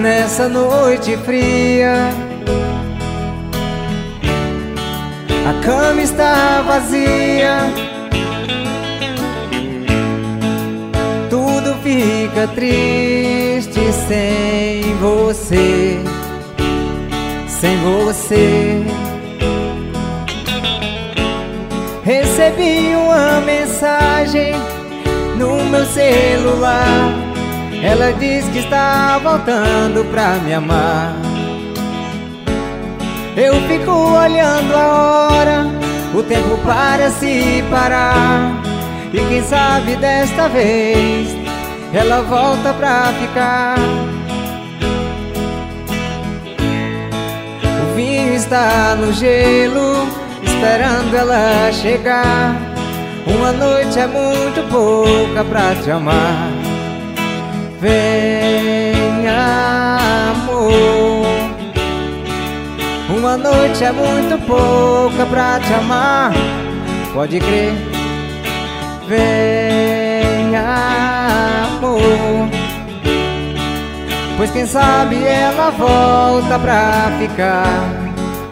nessa noite fria. A cama está vazia, tudo fica triste sem você, sem você. Recebi uma mensagem no meu celular. Ela diz que está voltando pra me amar. Eu fico olhando a hora, o tempo parece parar. E quem sabe desta vez ela volta pra ficar. O vinho está no gelo, esperando ela chegar. Uma noite é muito pouca pra te amar. Venha, amor. Uma noite é muito pouca pra te amar. Pode crer. Venha, amor. Pois quem sabe ela volta pra ficar.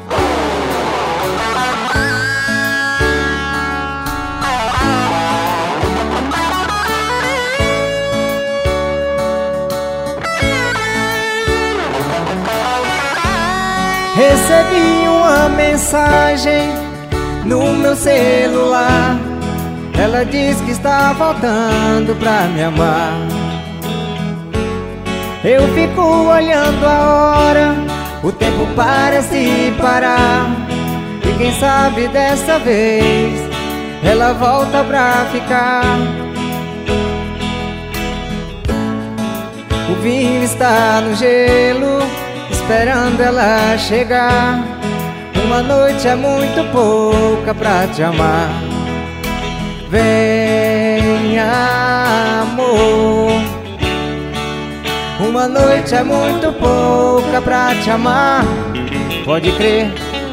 Recebi uma mensagem no meu celular. Ela diz que está voltando pra me amar. Eu fico olhando a hora, o tempo parece parar. E quem sabe dessa vez ela volta pra ficar. O vinho está no gelo, esperando ela chegar. Uma noite é muito pouca pra te amar. Venha, amor. Uma noite é muito pouca pra te amar. Pode crer.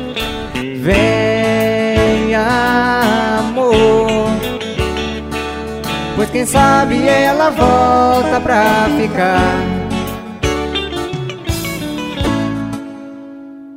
Venha, amor. Pois quem sabe ela volta pra ficar.